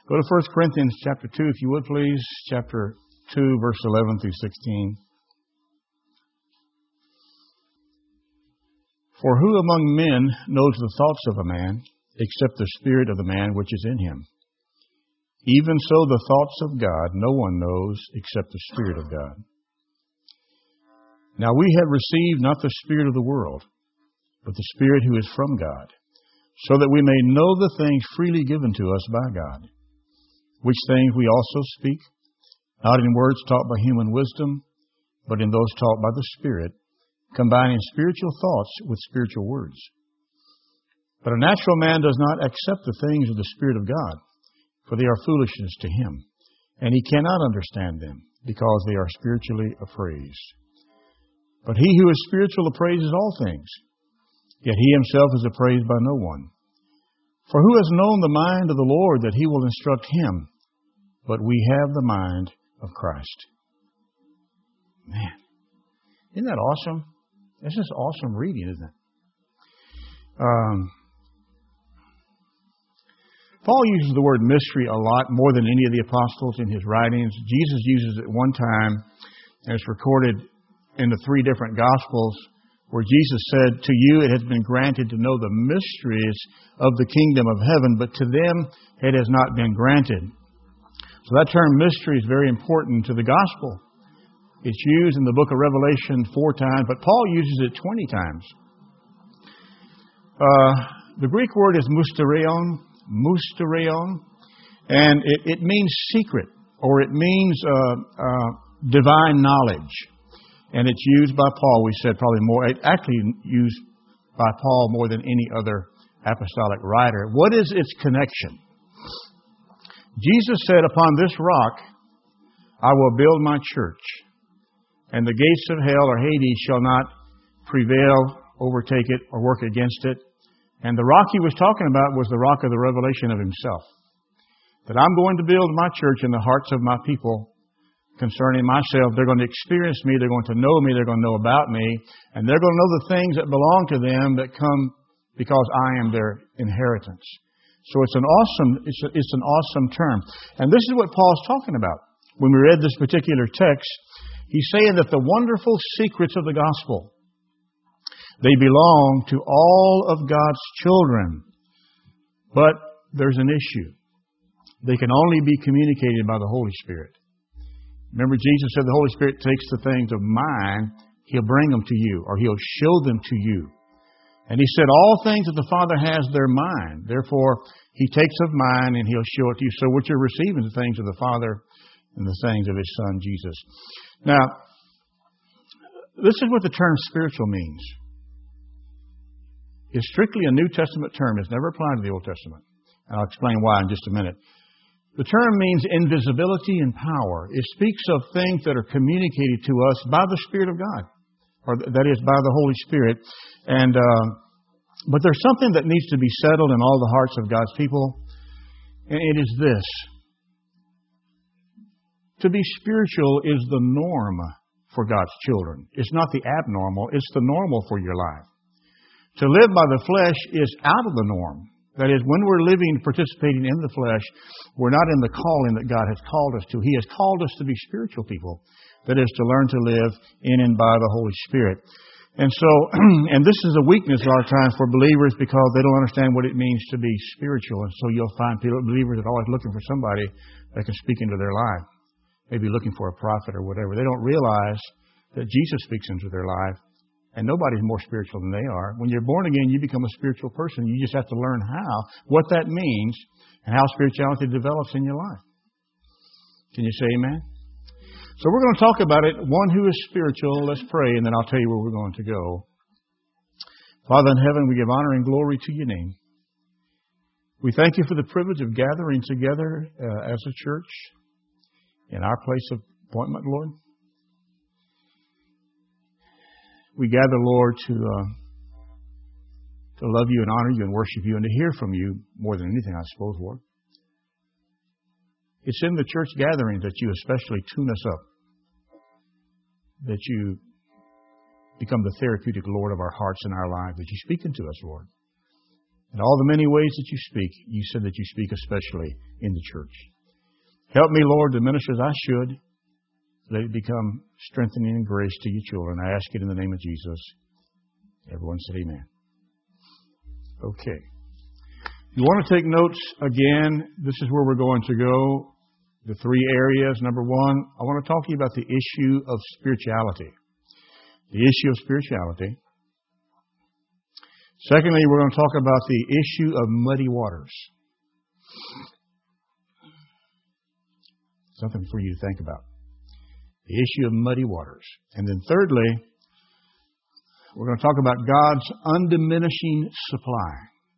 Go to 1 Corinthians chapter 2, if you would please. Chapter 2, verse 11 through 16. For who among men knows the thoughts of a man, except the spirit of the man which is in him? Even so the thoughts of God no one knows except the Spirit of God. Now we have received not the spirit of the world, but the Spirit who is from God, so that we may know the things freely given to us by God, which things we also speak, not in words taught by human wisdom, but in those taught by the Spirit, combining spiritual thoughts with spiritual words. But a natural man does not accept the things of the Spirit of God, for they are foolishness to him, and he cannot understand them, because they are spiritually appraised. But he who is spiritual appraises all things, yet he himself is appraised by no one. For who has known the mind of the Lord that he will instruct him? But we have the mind of Christ. Man, isn't that awesome? This is awesome reading, isn't it? Paul uses the word mystery a lot, more than any of the apostles in his writings. Jesus uses it one time, and it's recorded in the 3 different Gospels, where Jesus said, to you it has been granted to know the mysteries of the kingdom of heaven, but to them it has not been granted. So that term mystery is very important to the Gospel. It's used in the book of Revelation 4 times, but Paul uses it 20 times. The Greek word is mysterion, and it means secret, or it means divine knowledge. And it's used by Paul, we said probably more, actually used by Paul more than any other apostolic writer. What is its connection? Jesus said, upon this rock I will build my church, and the gates of hell or Hades shall not prevail, overtake it, or work against it. And the rock he was talking about was the rock of the revelation of himself. That I'm going to build my church in the hearts of my people concerning myself. They're going to experience me. They're going to know me. They're going to know about me. And they're going to know the things that belong to them that come because I am their inheritance. So it's an awesome term. And this is what Paul's talking about. When we read this particular text, he's saying that the wonderful secrets of the gospel, they belong to all of God's children. But there's an issue. They can only be communicated by the Holy Spirit. Remember, Jesus said the Holy Spirit takes the things of mine, He'll bring them to you, or He'll show them to you. And He said all things that the Father has, they're mine. Therefore, He takes of mine and He'll show it to you. So what you're receiving is the things of the Father and the things of His Son, Jesus. Now, this is what the term spiritual means. It's strictly a New Testament term. It's never applied to the Old Testament. And I'll explain why in just a minute. The term means invisibility and power. It speaks of things that are communicated to us by the Spirit of God, or that is, by the Holy Spirit. And but there's something that needs to be settled in all the hearts of God's people, and it is this. To be spiritual is the norm for God's children. It's not the abnormal, it's the normal for your life. To live by the flesh is out of the norm. That is, when we're living, participating in the flesh, we're not in the calling that God has called us to. He has called us to be spiritual people. That is, to learn to live in and by the Holy Spirit. And so, and this is a weakness a lot of times for believers because they don't understand what it means to be spiritual. And so you'll find believers that are always looking for somebody that can speak into their life. Maybe looking for a prophet or whatever. They don't realize that Jesus speaks into their life. And nobody's more spiritual than they are. When you're born again, you become a spiritual person. You just have to learn what that means, and how spirituality develops in your life. Can you say amen? So we're going to talk about it. One who is spiritual. Let's pray, and then I'll tell you where we're going to go. Father in heaven, we give honor and glory to your name. We thank you for the privilege of gathering together as a church in our place of appointment, Lord. We gather, Lord, to love you and honor you and worship you and to hear from you more than anything, I suppose, Lord. It's in the church gathering that you especially tune us up, that you become the therapeutic Lord of our hearts and our lives, that you speak into us, Lord. In all the many ways that you speak, you said that you speak especially in the church. Help me, Lord, to minister as I should. Let it become strengthening and grace to your children. I ask it in the name of Jesus. Everyone said amen. Okay. If you want to take notes again, this is where we're going to go. The three areas. Number one, I want to talk to you about the issue of spirituality. The issue of spirituality. Secondly, we're going to talk about the issue of muddy waters. Something for you to think about. The issue of muddy waters. And then thirdly, we're going to talk about God's undiminishing supply.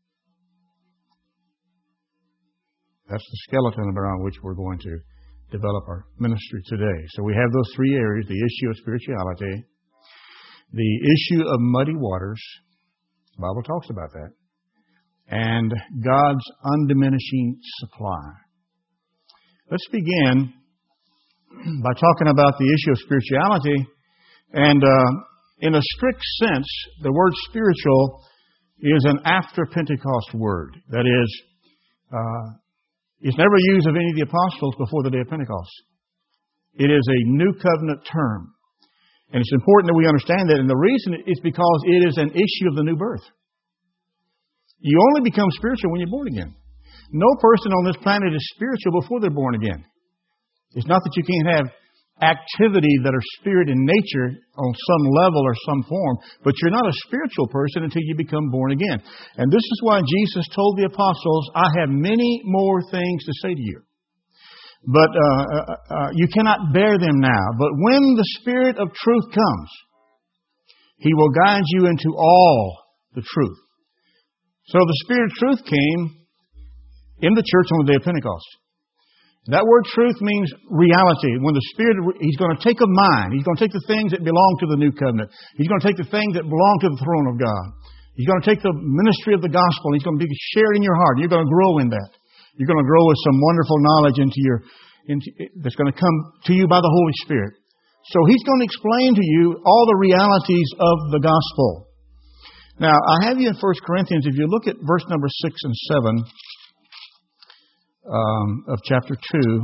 That's the skeleton around which we're going to develop our ministry today. So we have those three areas, the issue of spirituality, the issue of muddy waters, the Bible talks about that, and God's undiminishing supply. Let's begin by talking about the issue of spirituality. And in a strict sense, the word spiritual is an after Pentecost word. That is, it's never used of any of the apostles before the day of Pentecost. It is a new covenant term. And it's important that we understand that. And the reason is because it is an issue of the new birth. You only become spiritual when you're born again. No person on this planet is spiritual before they're born again. It's not that you can't have activity that are spirit in nature on some level or some form, but you're not a spiritual person until you become born again. And this is why Jesus told the apostles, I have many more things to say to you. But you cannot bear them now. But when the Spirit of truth comes, He will guide you into all the truth. So the Spirit of truth came in the church on the day of Pentecost. That word truth means reality. When the Spirit, He's going to take a mind. He's going to take the things that belong to the new covenant. He's going to take the things that belong to the throne of God. He's going to take the ministry of the gospel. He's going to be shared in your heart. You're going to grow in that. You're going to grow with some wonderful knowledge that's going to come to you by the Holy Spirit. So He's going to explain to you all the realities of the gospel. Now, I have you in 1 Corinthians. If you look at verse number 6 and 7 of chapter 2,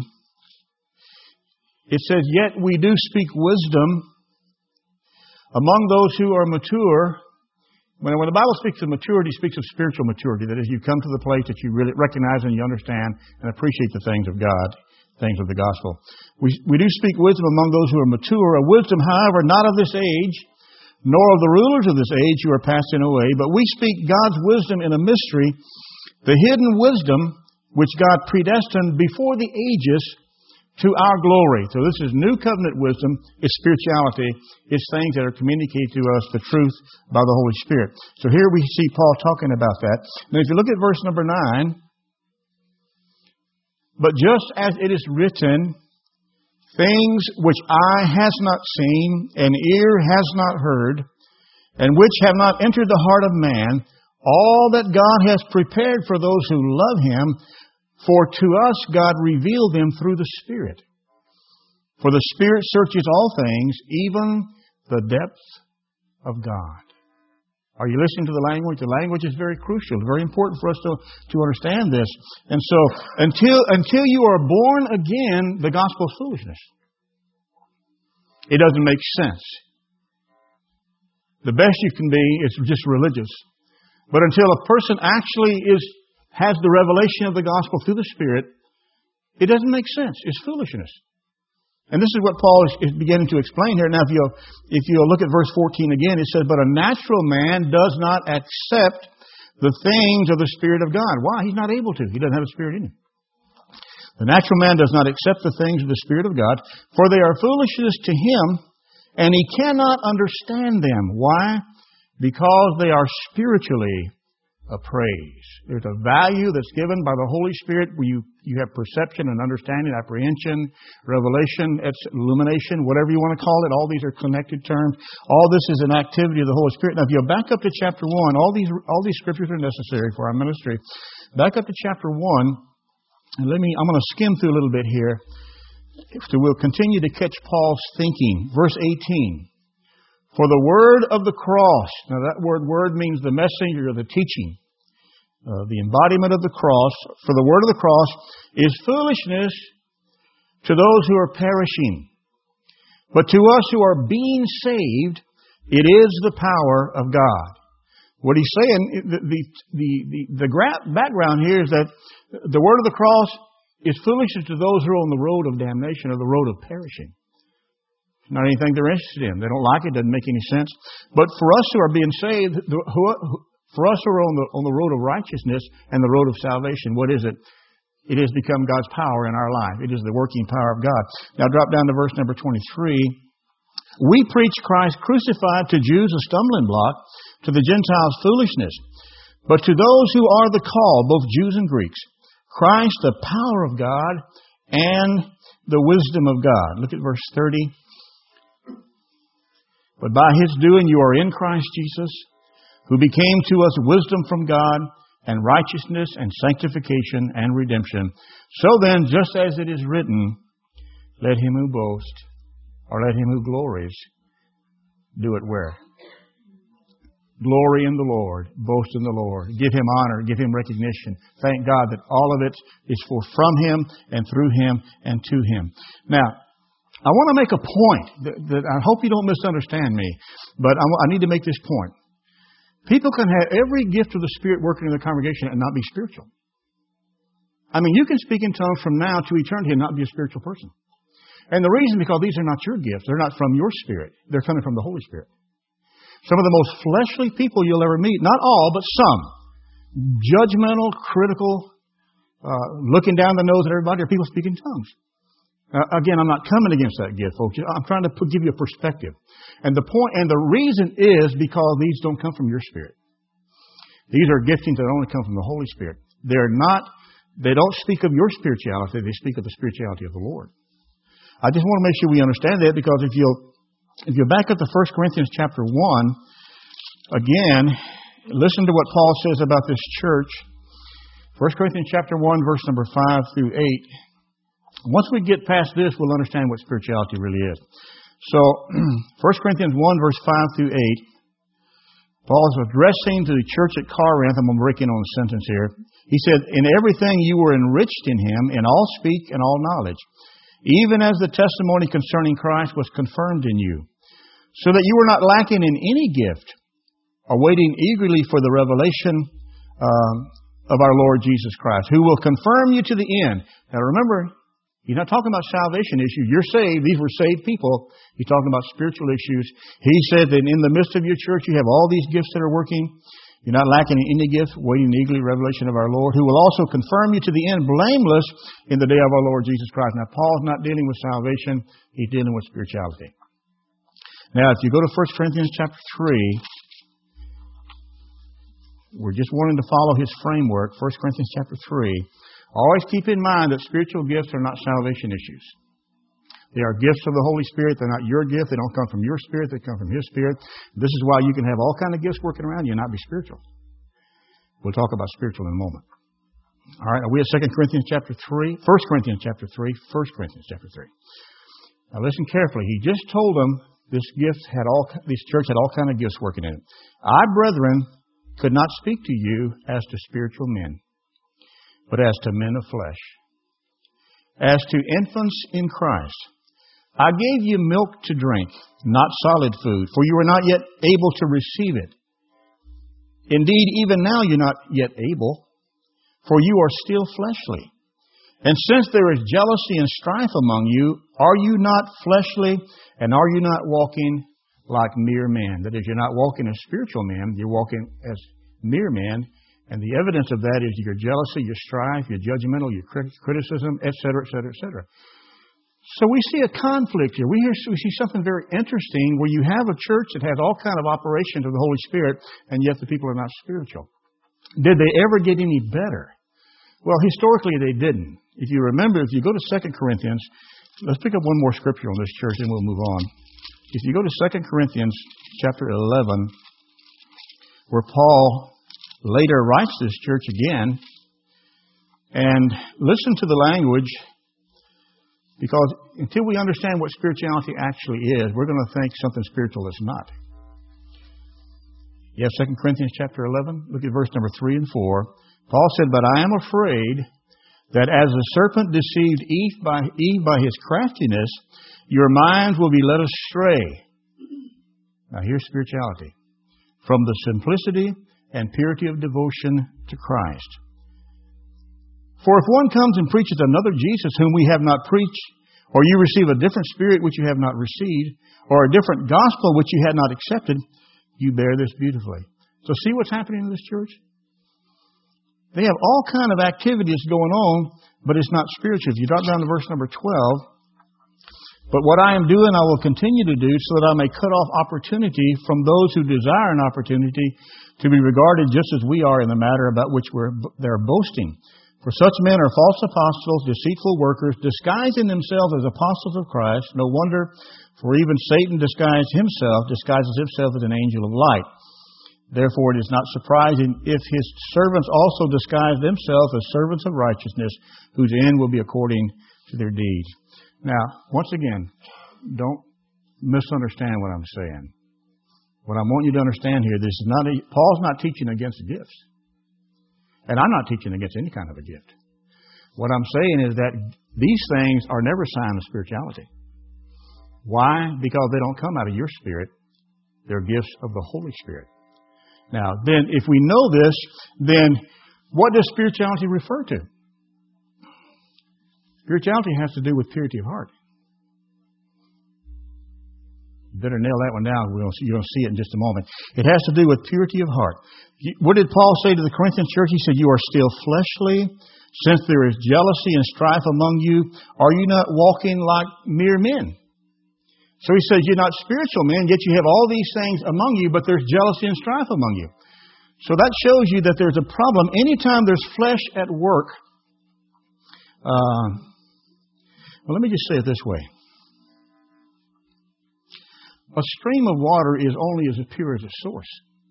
it says, Yet we do speak wisdom among those who are mature. When the Bible speaks of maturity, it speaks of spiritual maturity. That is, you come to the place that you really recognize and you understand and appreciate the things of God, things of the gospel. We do speak wisdom among those who are mature, a wisdom, however, not of this age, nor of the rulers of this age who are passing away, but we speak God's wisdom in a mystery, the hidden wisdom which God predestined before the ages to our glory. So this is new covenant wisdom. It's spirituality. It's things that are communicated to us, the truth by the Holy Spirit. So here we see Paul talking about that. Now if you look at verse number 9, but just as it is written, things which eye has not seen and ear has not heard, and which have not entered the heart of man, all that God has prepared for those who love Him, for to us God revealed them through the Spirit. For the Spirit searches all things, even the depths of God. Are you listening to the language? The language is very crucial, very important for us to understand this. And so, until you are born again, the gospel is foolishness. It doesn't make sense. The best you can be is just religious. But until a person actually has the revelation of the gospel through the Spirit, it doesn't make sense. It's foolishness. And this is what Paul is beginning to explain here. Now, if you'll look at verse 14 again, it says, But a natural man does not accept the things of the Spirit of God. Why? He's not able to. He doesn't have a Spirit in him. The natural man does not accept the things of the Spirit of God, for they are foolishness to him, and he cannot understand them. Why? Because they are spiritually appraised. There's a value that's given by the Holy Spirit where you have perception and understanding, apprehension, revelation, illumination, whatever you want to call it. All these are connected terms. All this is an activity of the Holy Spirit. Now, if you back up to chapter 1, all these scriptures are necessary for our ministry. Back up to chapter 1, and I'm going to skim through a little bit here. So we'll continue to catch Paul's thinking. Verse 18. For the word of the cross, now that word means the messenger or the teaching. the embodiment of the cross. For the word of the cross is foolishness to those who are perishing. But to us who are being saved, it is the power of God. What he's saying, the background here is that the word of the cross is foolishness to those who are on the road of damnation or the road of perishing. It's not anything they're interested in. They don't like it. Doesn't make any sense. But for us who are being saved, for us who are on the road of righteousness and the road of salvation, what is it? It has become God's power in our life. It is the working power of God. Now drop down to verse number 23. We preach Christ crucified, to Jews a stumbling block, to the Gentiles foolishness. But to those who are the called, both Jews and Greeks, Christ the power of God and the wisdom of God. Look at verse 30. But by His doing you are in Christ Jesus, who became to us wisdom from God, and righteousness and sanctification and redemption. So then, just as it is written, let him who boasts, or let him who glories, do it where? Glory in the Lord. Boast in the Lord. Give Him honor. Give Him recognition. Thank God that all of it is from Him and through Him and to Him. Now, I want to make a point that I hope you don't misunderstand me, but I need to make this point. People can have every gift of the Spirit working in the congregation and not be spiritual. I mean, you can speak in tongues from now to eternity and not be a spiritual person. And the reason, because these are not your gifts. They're not from your Spirit. They're coming from the Holy Spirit. Some of the most fleshly people you'll ever meet, not all, but some, judgmental, critical, looking down the nose at everybody, are people speaking tongues. Again, I'm not coming against that gift, folks. I'm trying to give you a perspective. And the reason is because these don't come from your spirit. These are giftings that only come from the Holy Spirit. They don't speak of your spirituality, they speak of the spirituality of the Lord. I just want to make sure we understand that, because if you're back up to 1 Corinthians chapter 1, again, listen to what Paul says about this church. 1 Corinthians chapter 1, verse number 5 through 8. Once we get past this, we'll understand what spirituality really is. So, 1 Corinthians 1, verse 5 through 8, Paul is addressing to the church at Corinth. I'm breaking on a sentence here. He said, in everything you were enriched in Him, in all speak and all knowledge, even as the testimony concerning Christ was confirmed in you, so that you were not lacking in any gift, or waiting eagerly for the revelation of our Lord Jesus Christ, who will confirm you to the end. Now remember, He's not talking about salvation issues. You're saved. These were saved people. He's talking about spiritual issues. He said that in the midst of your church, you have all these gifts that are working. You're not lacking in any gift, waiting eagerly revelation of our Lord, who will also confirm you to the end, blameless in the day of our Lord Jesus Christ. Now, Paul's not dealing with salvation. He's dealing with spirituality. Now, if you go to 1 Corinthians chapter 3, we're just wanting to follow his framework. 1 Corinthians chapter 3. Always keep in mind that spiritual gifts are not salvation issues. They are gifts of the Holy Spirit. They're not your gift. They don't come from your spirit. They come from His Spirit. This is why you can have all kinds of gifts working around you and not be spiritual. We'll talk about spiritual in a moment. All right, are we at 2 Corinthians chapter 3? 1 Corinthians chapter 3. 1 Corinthians chapter 3. Now listen carefully. He just told them this church had all kinds of gifts working in it. I, brethren, could not speak to you as to spiritual men, but as to men of flesh, as to infants in Christ. I gave you milk to drink, not solid food, for you were not yet able to receive it. Indeed, even now you're not yet able, for you are still fleshly. And since there is jealousy and strife among you, are you not fleshly, and are you not walking like mere men? That is, you're not walking as spiritual men, you're walking as mere men. And the evidence of that is your jealousy, your strife, your judgmental, your criticism, etc., etc., etc. So we see a conflict here. We see something very interesting where you have a church that has all kinds of operations of the Holy Spirit, and yet the people are not spiritual. Did they ever get any better? Well, historically they didn't. If you remember, if you go to 2 Corinthians, let's pick up one more scripture on this church and we'll move on. If you go to 2 Corinthians chapter 11, where Paul later writes this church again, and listen to the language, because until we understand what spirituality actually is, we're going to think something spiritual is not. You have 2 Corinthians chapter 11. Look at verse number 3 and 4. Paul said, "But I am afraid that as the serpent deceived Eve by his craftiness, your minds will be led astray." Now here's spirituality. "From the simplicity and purity of devotion to Christ. For if one comes and preaches another Jesus whom we have not preached, or you receive a different spirit which you have not received, or a different gospel which you had not accepted, you bear this beautifully." So see what's happening in this church? They have all kind of activities going on, but it's not spiritual. If you drop down to verse number 12, "But what I am doing I will continue to do, so that I may cut off opportunity from those who desire an opportunity to be regarded just as we are in the matter about which they're boasting. For such men are false apostles, deceitful workers, disguising themselves as apostles of Christ. No wonder, for even Satan disguises himself as an angel of light. Therefore it is not surprising if his servants also disguise themselves as servants of righteousness, whose end will be according to their deeds." Now, once again, don't misunderstand what I'm saying. What I want you to understand here, Paul's not teaching against gifts. And I'm not teaching against any kind of a gift. What I'm saying is that these things are never a sign of spirituality. Why? Because they don't come out of your spirit. They're gifts of the Holy Spirit. Now, then, if we know this, then what does spirituality refer to? Spirituality has to do with purity of heart. You better nail that one down. You're going to see it in just a moment. It has to do with purity of heart. What did Paul say to the Corinthian church? He said, "You are still fleshly. Since there is jealousy and strife among you, are you not walking like mere men?" So he says, you're not spiritual men, yet you have all these things among you, but there's jealousy and strife among you. So that shows you that there's a problem. Anytime there's flesh at work, let me just say it this way. A stream of water is only as pure as its source.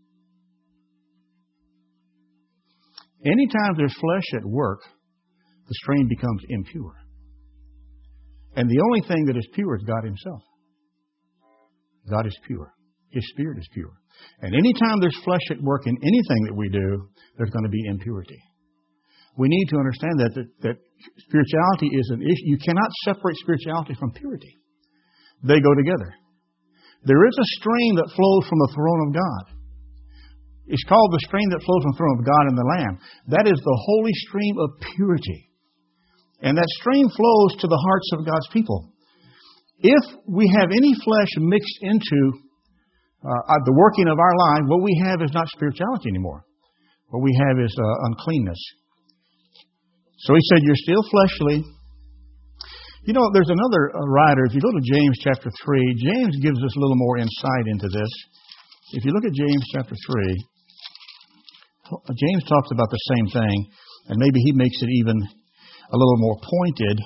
Anytime there's flesh at work, the stream becomes impure. And the only thing that is pure is God Himself. God is pure. His Spirit is pure. And anytime there's flesh at work in anything that we do, there's going to be impurity. We need to understand that spirituality is an issue. You cannot separate spirituality from purity. They go together. There is a stream that flows from the throne of God. It's called the stream that flows from the throne of God and the Lamb. That is the holy stream of purity. And that stream flows to the hearts of God's people. If we have any flesh mixed into the working of our life, what we have is not spirituality anymore. What we have is uncleanness. So he said, you're still fleshly. You know, there's another writer. If you go to James chapter 3, James gives us a little more insight into this. If you look at James chapter 3, James talks about the same thing, and maybe he makes it even a little more pointed.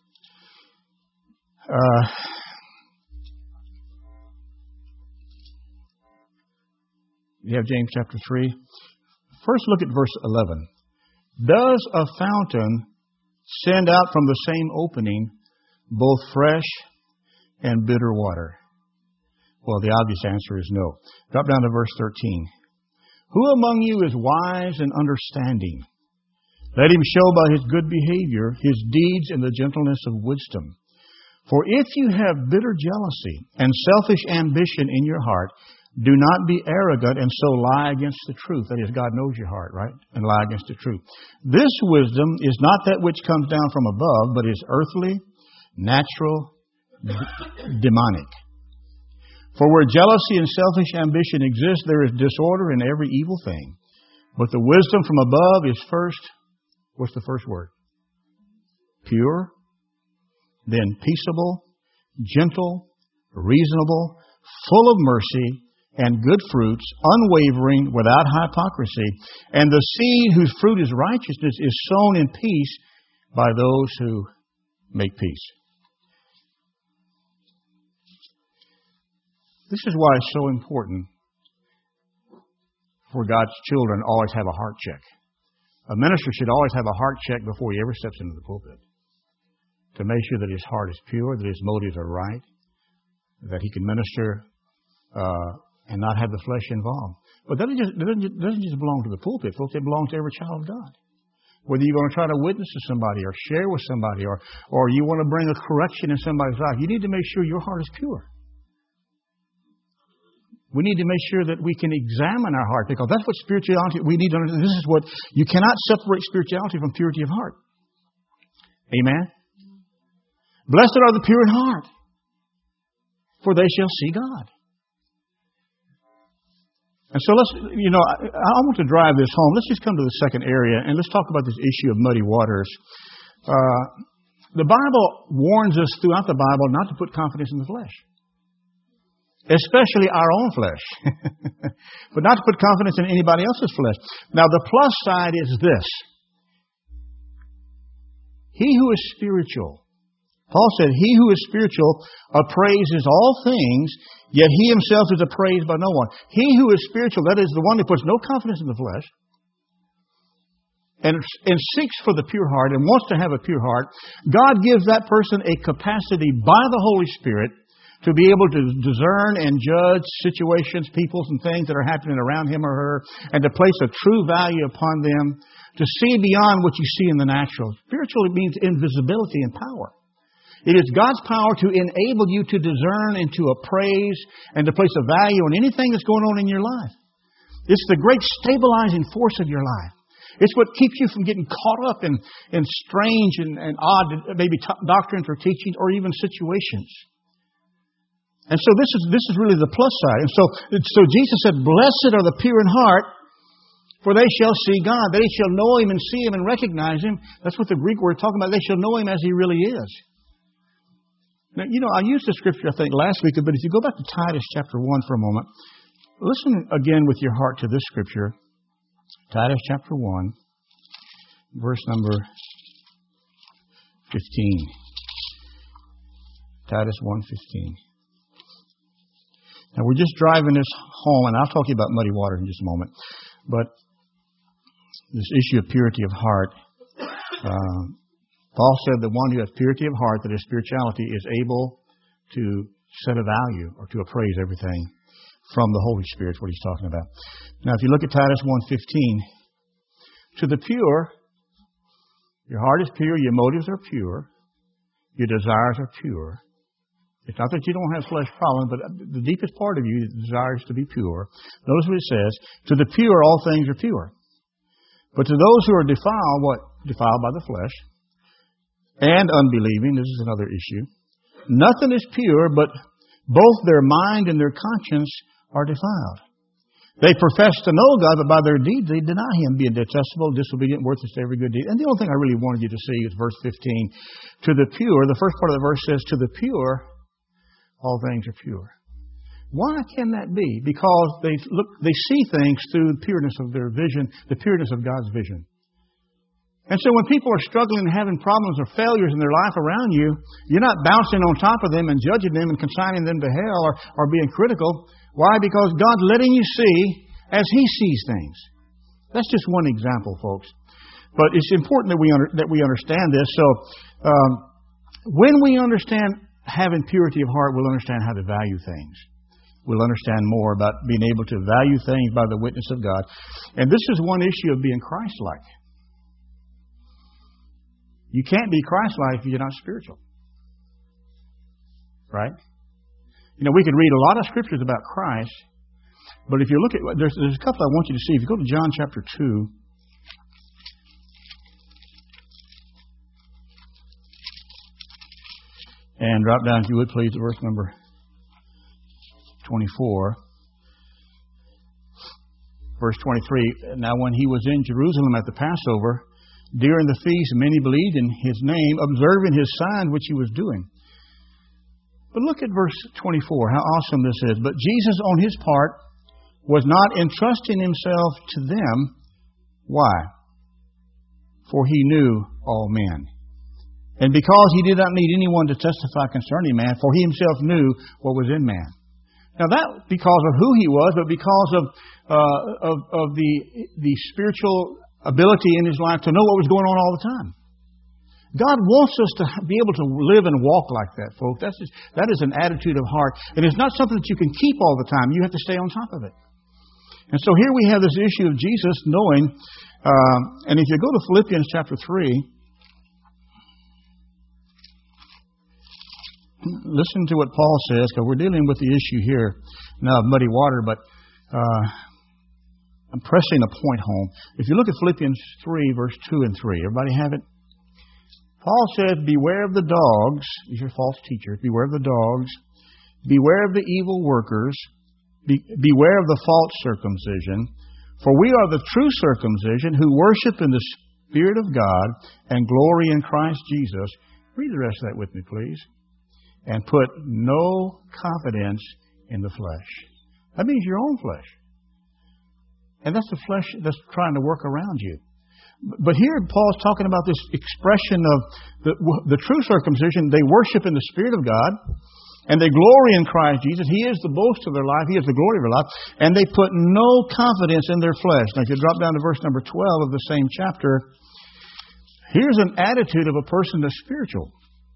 You have James chapter 3. First look at verse 11. Does a fountain send out from the same opening both fresh and bitter water? Well, the obvious answer is no. Drop down to verse 13. Who among you is wise and understanding? Let him show by his good behavior his deeds in the gentleness of wisdom. For if you have bitter jealousy and selfish ambition in your heart, do not be arrogant and so lie against the truth. That is, God knows your heart, right? And lie against the truth. This wisdom is not that which comes down from above, but is earthly, natural, demonic. For where jealousy and selfish ambition exist, there is disorder in every evil thing. But the wisdom from above is first, what's the first word? Pure, then peaceable, gentle, reasonable, full of mercy and good fruits, unwavering, without hypocrisy. And the seed whose fruit is righteousness is sown in peace by those who make peace. This is why it's so important for God's children to always have a heart check. A minister should always have a heart check before he ever steps into the pulpit, to make sure that his heart is pure, that his motives are right, that he can minister and not have the flesh involved. But that doesn't just belong to the pulpit, folks. It belongs to every child of God. Whether you're going to try to witness to somebody or share with somebody or you want to bring a correction in somebody's life, you need to make sure your heart is pure. We need to make sure that we can examine our heart, because that's what spirituality, we need to understand. This is what, you cannot separate spirituality from purity of heart. Amen? Blessed are the pure in heart, for they shall see God. And so I want to drive this home. Let's just come to the second area and let's talk about this issue of muddy waters. The Bible warns us throughout the Bible not to put confidence in the flesh. Especially our own flesh. But not to put confidence in anybody else's flesh. Now the plus side is this. He who is spiritual, Paul said, he who is spiritual appraises all things, yet he himself is appraised by no one. He who is spiritual, that is the one who puts no confidence in the flesh, and seeks for the pure heart and wants to have a pure heart, God gives that person a capacity by the Holy Spirit to be able to discern and judge situations, peoples, and things that are happening around him or her, and to place a true value upon them, to see beyond what you see in the natural. Spiritual, it means invisibility and power. It is God's power to enable you to discern and to appraise and to place a value on anything that's going on in your life. It's the great stabilizing force of your life. It's what keeps you from getting caught up in strange and odd, maybe doctrines or teachings or even situations. And so this is really the plus side. And so Jesus said, blessed are the pure in heart, for they shall see God. They shall know Him and see Him and recognize Him. That's what the Greek word is talking about. They shall know Him as He really is. Now, I used the scripture, I think, last week, but if you go back to Titus chapter 1 for a moment, listen again with your heart to this scripture. Titus chapter 1, verse number 15. Titus 1:15. Now, we're just driving this home, and I'll talk to you about muddy water in just a moment. But this issue of purity of heart, Paul said the one who has purity of heart, that is spirituality, is able to set a value or to appraise everything from the Holy Spirit, what he's talking about. Now, if you look at Titus 1:15, to the pure, your heart is pure, your motives are pure, your desires are pure. It's not that you don't have flesh problems, but the deepest part of you desires to be pure. Notice what it says. To the pure, all things are pure. But to those who are defiled, what? Defiled by the flesh and unbelieving, this is another issue. Nothing is pure, but both their mind and their conscience are defiled. They profess to know God, but by their deeds they deny Him, being detestable, disobedient, worthless to every good deed. And the only thing I really wanted you to see is verse 15. To the pure, the first part of the verse says, to the pure, all things are pure. Why can that be? Because they see things through the pureness of their vision, the pureness of God's vision. And so when people are struggling and having problems or failures in their life around you, you're not bouncing on top of them and judging them and consigning them to hell or being critical. Why? Because God's letting you see as He sees things. That's just one example, folks. But it's important that we understand this. So when we understand having purity of heart, we'll understand how to value things. We'll understand more about being able to value things by the witness of God. And this is one issue of being Christ-like. You can't be Christ-like if you're not spiritual. Right? We could read a lot of scriptures about Christ, but if you look at, there's a couple I want you to see. If you go to John chapter 2, and drop down, if you would, please, to verse number 24. Verse 23, now when He was in Jerusalem at the Passover, during the feast, many believed in His name, observing His sign which He was doing. But look at verse 24, how awesome this is. But Jesus, on His part, was not entrusting Himself to them. Why? For He knew all men. And because He did not need anyone to testify concerning man, for He Himself knew what was in man. Now that because of who He was, but because of the spiritual ability in His life to know what was going on all the time. God wants us to be able to live and walk like that, folks. That is an attitude of heart. And it's not something that you can keep all the time. You have to stay on top of it. And so here we have this issue of Jesus knowing And if you go to Philippians chapter 3, listen to what Paul says, because we're dealing with the issue here now of muddy water, but I'm pressing a point home. If you look at Philippians 3, verse 2 and 3, everybody have it? Paul says, beware of the dogs. These are false teachers. Beware of the dogs. Beware of the evil workers. Beware of the false circumcision. For we are the true circumcision who worship in the Spirit of God and glory in Christ Jesus. Read the rest of that with me, please. And put no confidence in the flesh. That means your own flesh. And that's the flesh that's trying to work around you. But here Paul's talking about this expression of the true circumcision. They worship in the Spirit of God, and they glory in Christ Jesus. He is the boast of their life. He is the glory of their life. And they put no confidence in their flesh. Now, if you drop down to verse number 12 of the same chapter, here's an attitude of a person that's spiritual.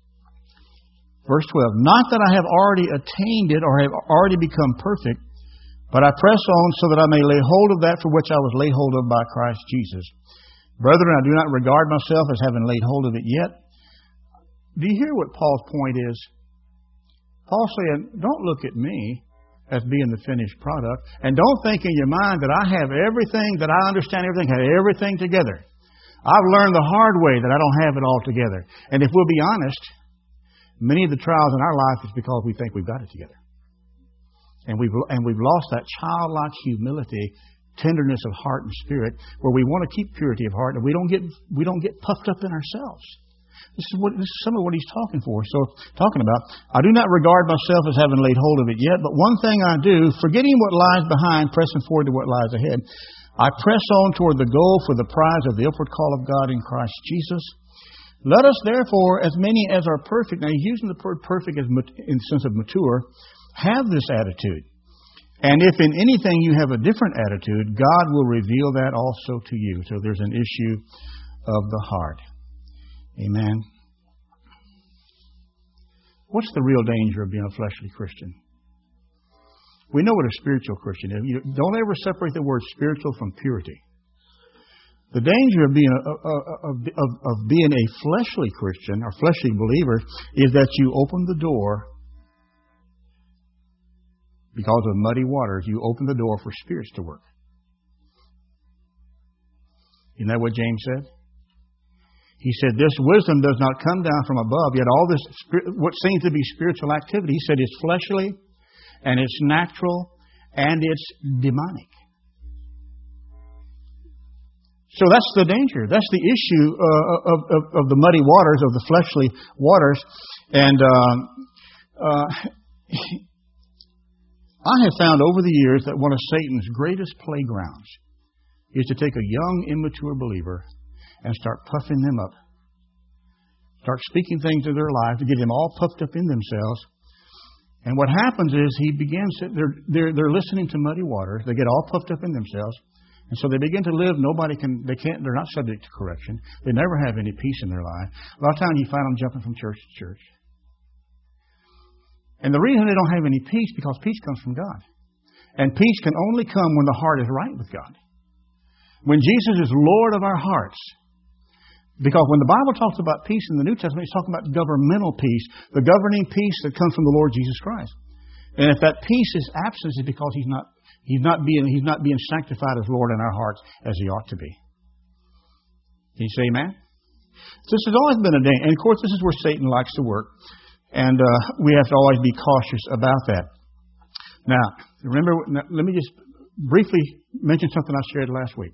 Verse 12, not that I have already attained it or have already become perfect, but I press on so that I may lay hold of that for which I was laid hold of by Christ Jesus. Brethren, I do not regard myself as having laid hold of it yet. Do you hear what Paul's point is? Paul's saying, don't look at me as being the finished product, and don't think in your mind that I have everything, that I understand everything, have everything together. I've learned the hard way that I don't have it all together. And if we'll be honest, many of the trials in our life is because we think we've got it together. And we've lost that childlike humility, tenderness of heart and spirit, where we want to keep purity of heart, and we don't get puffed up in ourselves. This is some of what he's talking about. I do not regard myself as having laid hold of it yet, but one thing I do, forgetting what lies behind, pressing forward to what lies ahead, I press on toward the goal for the prize of the upward call of God in Christ Jesus. Let us therefore, as many as are perfect, now he's using the word perfect in the sense of mature, have this attitude. And if in anything you have a different attitude, God will reveal that also to you. So there's an issue of the heart. Amen. What's the real danger of being a fleshly Christian? We know what a spiritual Christian is. Don't ever separate the word spiritual from purity. The danger of being a fleshly Christian or fleshly believer is that you open the door. Because of muddy waters, you open the door for spirits to work. Isn't that what James said? He said, this wisdom does not come down from above, yet all this, what seems to be spiritual activity, he said it's fleshly, and it's natural, and it's demonic. So that's the danger. That's the issue of the muddy waters, of the fleshly waters. And I have found over the years that one of Satan's greatest playgrounds is to take a young, immature believer and start puffing them up. Start speaking things to their life to get them all puffed up in themselves. And what happens is they're listening to muddy waters. They get all puffed up in themselves. And so they begin to live. They're not subject to correction. They never have any peace in their life. A lot of times you find them jumping from church to church. And the reason they don't have any peace, because peace comes from God. And peace can only come when the heart is right with God. When Jesus is Lord of our hearts. Because when the Bible talks about peace in the New Testament, it's talking about governmental peace, the governing peace that comes from the Lord Jesus Christ. And if that peace is absent, it's because He's not being sanctified as Lord in our hearts as He ought to be. Can you say amen? This has always been a danger. And of course, this is where Satan likes to work. And we have to always be cautious about that. Now, let me just briefly mention something I shared last week.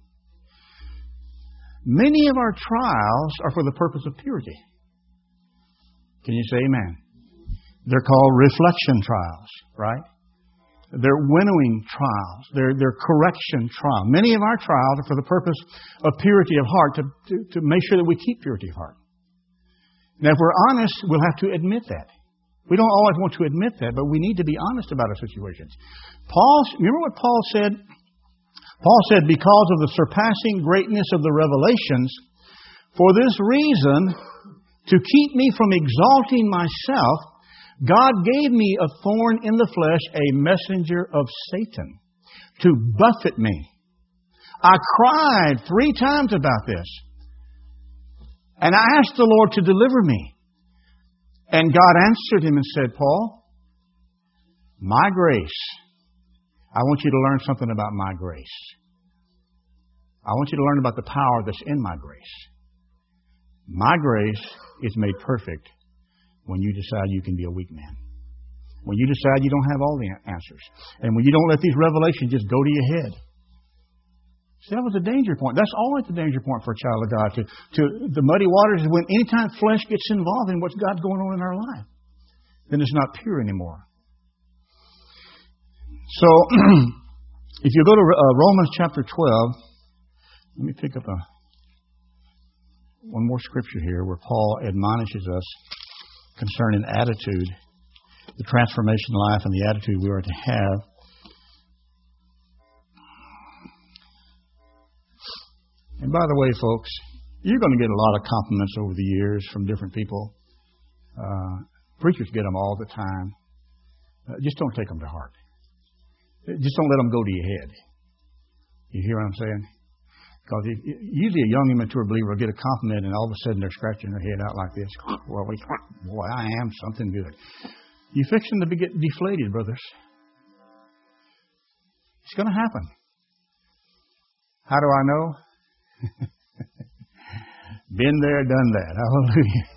Many of our trials are for the purpose of purity. Can you say amen? They're called reflection trials, right? They're winnowing trials. They're correction trials. Many of our trials are for the purpose of purity of heart, to make sure that we keep purity of heart. Now, if we're honest, we'll have to admit that. We don't always want to admit that, but we need to be honest about our situations. Remember what Paul said? Paul said, because of the surpassing greatness of the revelations, for this reason, to keep me from exalting myself, God gave me a thorn in the flesh, a messenger of Satan, to buffet me. I cried 3 times about this. And I asked the Lord to deliver me. And God answered him and said, Paul, my grace. I want you to learn something about my grace. I want you to learn about the power that's in my grace. My grace is made perfect when you decide you can be a weak man. When you decide you don't have all the answers. And when you don't let these revelations just go to your head. See, that was a danger point. That's always the danger point for a child of God. To the muddy waters is when anytime flesh gets involved in what's God's going on in our life. Then it's not pure anymore. So, if you go to Romans chapter 12, let me pick up one more scripture here where Paul admonishes us concerning attitude, the transformation life and the attitude we are to have. And by the way, folks, you're going to get a lot of compliments over the years from different people. Preachers get them all the time. Just don't take them to heart. Just don't let them go to your head. You hear what I'm saying? Because usually a young, immature believer will get a compliment and all of a sudden they're scratching their head out like this. Well, boy, I am something good. You're fixing to get deflated, brothers. It's going to happen. How do I know? Been there, done that. Hallelujah.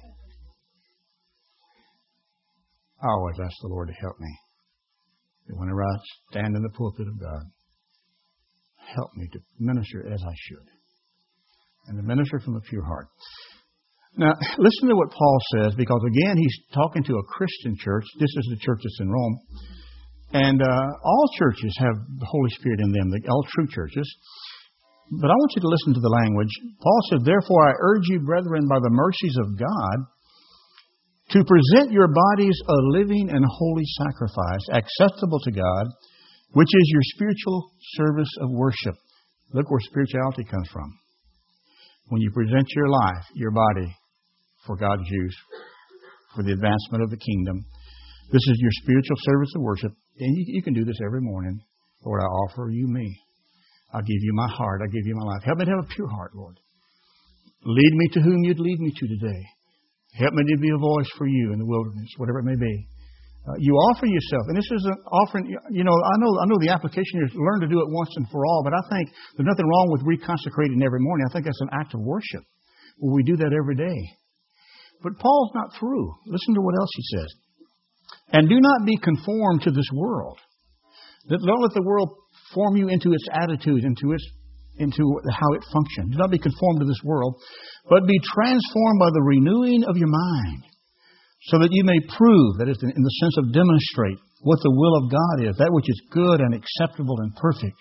I always ask the Lord to help me. That whenever I stand in the pulpit of God, help me to minister as I should. And to minister from a pure heart. Now, listen to what Paul says, because again, he's talking to a Christian church. This is the church that's in Rome. And all churches have the Holy Spirit in them, all true churches. But I want you to listen to the language. Paul said, therefore I urge you, brethren, by the mercies of God, to present your bodies a living and holy sacrifice, acceptable to God, which is your spiritual service of worship. Look where spirituality comes from. When you present your life, your body, for God's use, for the advancement of the kingdom, this is your spiritual service of worship. And you can do this every morning. Lord, I offer you me. I'll give you my heart. I'll give you my life. Help me to have a pure heart, Lord. Lead me to whom you'd lead me to today. Help me to be a voice for you in the wilderness, whatever it may be. You offer yourself. And this is an offering. You know, I know the application is learn to do it once and for all, but I think there's nothing wrong with reconsecrating every morning. I think that's an act of worship. Well, we do that every day. But Paul's not through. Listen to what else he says. And do not be conformed to this world. Don't let the world form you into its attitude, into how it functions. Do not be conformed to this world, but be transformed by the renewing of your mind, so that you may prove, that is, in the sense of demonstrate, what the will of God is, that which is good and acceptable and perfect.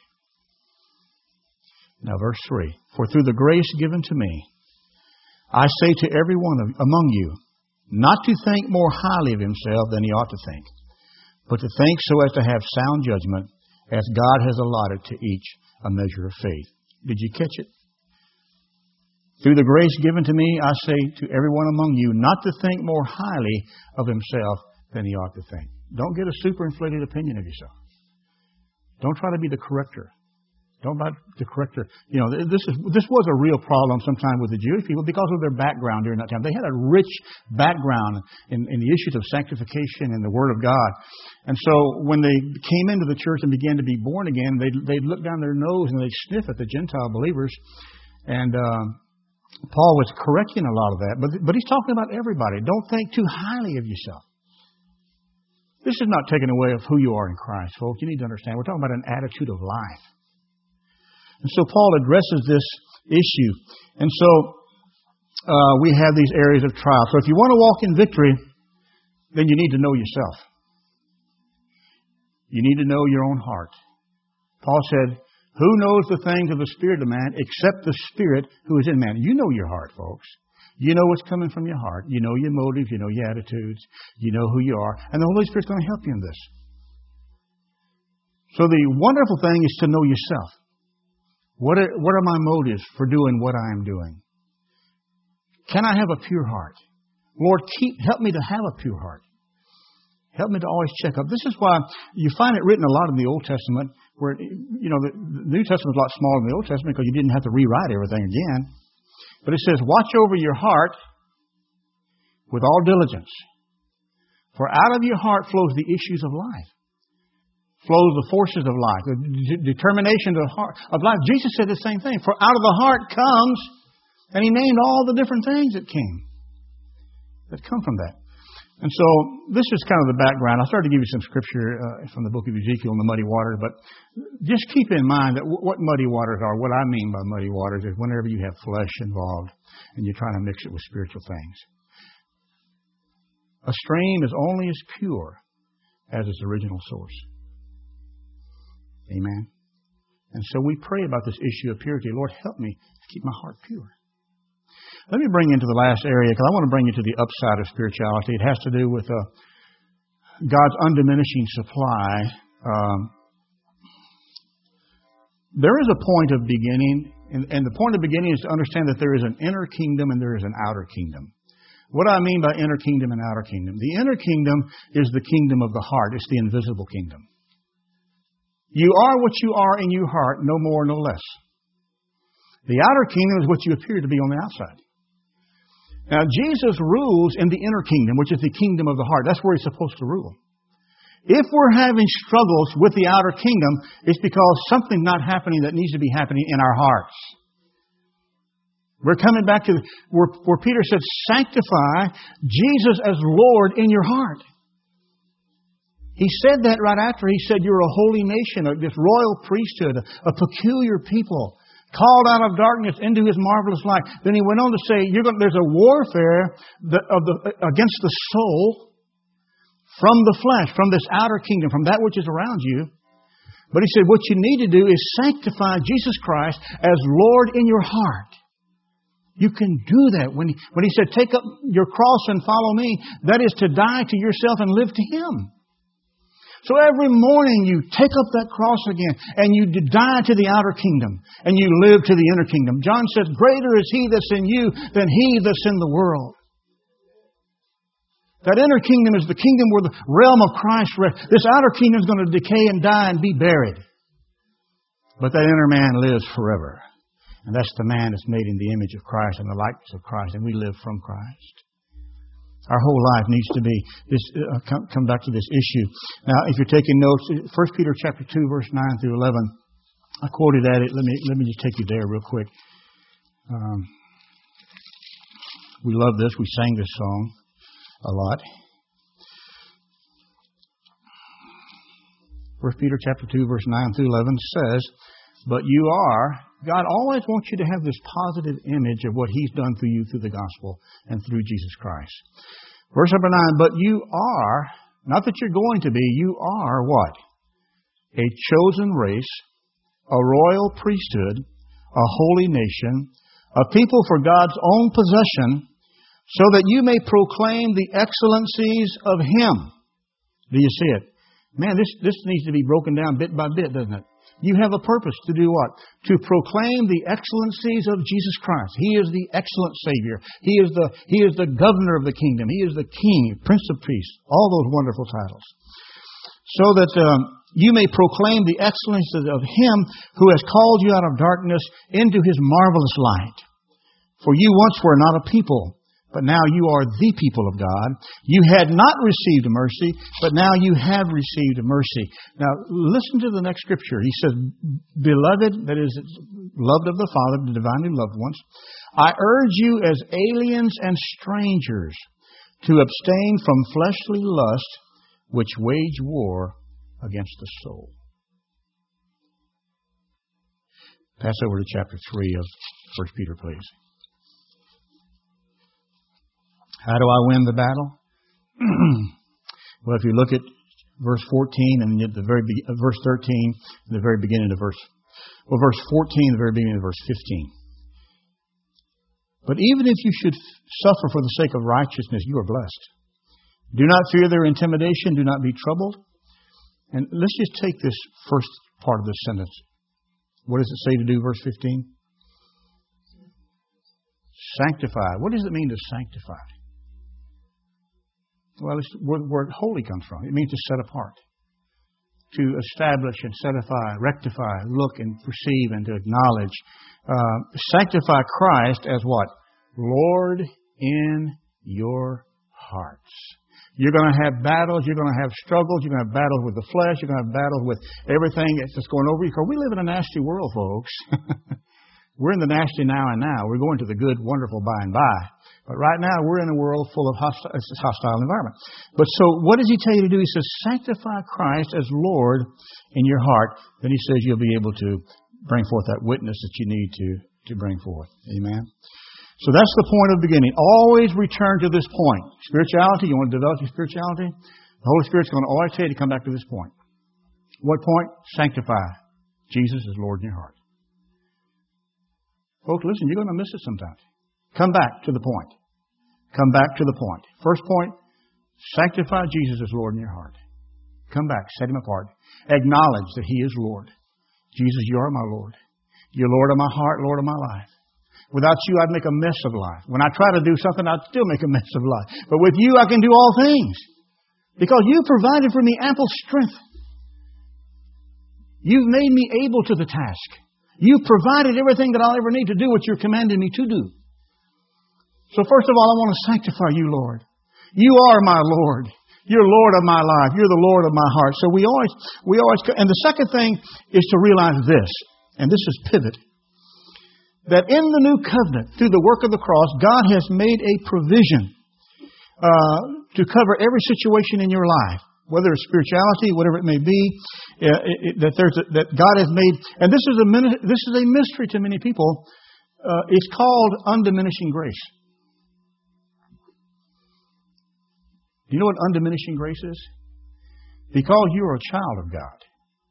Now, verse 3. For through the grace given to me, I say to every one among you, not to think more highly of himself than he ought to think, but to think so as to have sound judgment, as God has allotted to each a measure of faith. Did you catch it? Through the grace given to me, I say to everyone among you, not to think more highly of himself than he ought to think. Don't get a superinflated opinion of yourself. Don't try to be the corrector. Don't be the corrector. You know, this was a real problem sometime with the Jewish people because of their background during that time. They had a rich background in the issues of sanctification and the Word of God. And so when they came into the church and began to be born again, they'd look down their nose and they'd sniff at the Gentile believers. And Paul was correcting a lot of that. But he's talking about everybody. Don't think too highly of yourself. This is not taking away of who you are in Christ, folks. You need to understand. We're talking about an attitude of life. And so Paul addresses this issue. And so we have these areas of trial. So if you want to walk in victory, then you need to know yourself. You need to know your own heart. Paul said, who knows the things of the spirit of man except the Spirit who is in man? You know your heart, folks. You know what's coming from your heart. You know your motives. You know your attitudes. You know who you are. And the Holy Spirit's going to help you in this. So the wonderful thing is to know yourself. What are my motives for doing what I am doing? Can I have a pure heart? Lord, help me to have a pure heart. Help me to always check up. This is why you find it written a lot in the Old Testament, where, the New Testament is a lot smaller than the Old Testament because you didn't have to rewrite everything again. But it says, watch over your heart with all diligence. For out of your heart flows the issues of life. Flows the forces of life, the determination of life. Jesus said the same thing. For out of the heart comes, and He named all the different things that come from that. And so this is kind of the background. I'll start to give you some scripture from the book of Ezekiel and the muddy waters, but just keep in mind that what muddy waters are. What I mean by muddy waters is whenever you have flesh involved and you're trying to mix it with spiritual things. A stream is only as pure as its original source. Amen. And so we pray about this issue of purity. Lord, help me to keep my heart pure. Let me bring you into the last area, because I want to bring you to the upside of spirituality. It has to do with God's undiminishing supply. There is a point of beginning, and the point of beginning is to understand that there is an inner kingdom and there is an outer kingdom. What do I mean by inner kingdom and outer kingdom? The inner kingdom is the kingdom of the heart. It's the invisible kingdom. You are what you are in your heart, no more, no less. The outer kingdom is what you appear to be on the outside. Now, Jesus rules in the inner kingdom, which is the kingdom of the heart. That's where He's supposed to rule. If we're having struggles with the outer kingdom, it's because something's not happening that needs to be happening in our hearts. We're coming back to where Peter said, sanctify Jesus as Lord in your heart. He said that right after he said, you're a holy nation, this royal priesthood, a peculiar people, called out of darkness into His marvelous light. Then he went on to say, there's a warfare against the soul from the flesh, from this outer kingdom, from that which is around you. But he said, what you need to do is sanctify Jesus Christ as Lord in your heart. You can do that. When he said, take up your cross and follow me, that is to die to yourself and live to Him. So every morning you take up that cross again and you die to the outer kingdom and you live to the inner kingdom. John says, greater is He that's in you than he that's in the world. That inner kingdom is the kingdom where the realm of Christ rests. This outer kingdom is going to decay and die and be buried. But that inner man lives forever. And that's the man that's made in the image of Christ and the likeness of Christ. And we live from Christ. Our whole life needs to be this. Come back to this issue. Now, if you're taking notes, 1 Peter chapter 2, verse 9 through 11. I quoted at it. Let me just take you there real quick. We love this. We sang this song a lot. 1 Peter chapter 2, verse 9 through 11 says, but you are, God always wants you to have this positive image of what He's done through you through the gospel and through Jesus Christ. Verse number 9, but you are, not that you're going to be, you are what? A chosen race, a royal priesthood, a holy nation, a people for God's own possession, so that you may proclaim the excellencies of Him. Do you see it? Man, this needs to be broken down bit by bit, doesn't it? You have a purpose to do what? To proclaim the excellencies of Jesus Christ. He is the excellent Savior. He is the governor of the kingdom. He is the King, Prince of Peace. All those wonderful titles. So that you may proclaim the excellencies of Him who has called you out of darkness into His marvelous light. For you once were not a people, but now you are the people of God. You had not received mercy, but now you have received mercy. Now, listen to the next scripture. He says, beloved, that is, loved of the Father, the divinely loved ones, I urge you as aliens and strangers to abstain from fleshly lust, which wage war against the soul. Pass over to chapter 3 of 1 Peter, please. How do I win the battle? Well, if you look at verse 14 and at the very verse 13, the very beginning of verse 14, the very beginning of verse 15. But even if you should suffer for the sake of righteousness, you are blessed. Do not fear their intimidation. Do not be troubled. And let's just take this first part of this sentence. What does it say to do, verse 15? Sanctify. What does it mean to sanctify? Well, it's where the word holy comes from. It means to set apart, to establish and sanctify, rectify, look and perceive and to acknowledge. Sanctify Christ as what? Lord in your hearts. You're going to have battles. You're going to have struggles. You're going to have battles with the flesh. You're going to have battles with everything that's just going over you. Because we live in a nasty world, folks. We're in the nasty now and now. We're going to the good, wonderful by and by. But right now, we're in a world full of hostile environment. But so, what does He tell you to do? He says, sanctify Christ as Lord in your heart. Then He says you'll be able to bring forth that witness that you need to bring forth. Amen. So that's the point of beginning. Always return to this point. Spirituality, you want to develop your spirituality? The Holy Spirit's going to always tell you to come back to this point. What point? Sanctify Jesus as Lord in your heart. Folks, listen, you're going to miss it sometimes. Come back to the point. Come back to the point. First point, sanctify Jesus as Lord in your heart. Come back, set Him apart. Acknowledge that He is Lord. Jesus, you are my Lord. You're Lord of my heart, Lord of my life. Without you, I'd make a mess of life. When I try to do something, I'd still make a mess of life. But with you, I can do all things. Because you provided for me ample strength. You've made me able to the task. You've provided everything that I'll ever need to do what you're commanding me to do. So first of all, I want to sanctify you, Lord. You are my Lord. You're Lord of my life. You're the Lord of my heart. So we always, and the second thing is to realize this, and this is pivot, that in the new covenant, through the work of the cross, God has made a provision to cover every situation in your life, whether it's spirituality, whatever it may be, that God has made. And this is a mystery to many people. It's called undiminishing grace. Do you know what undiminishing grace is? Because you are a child of God,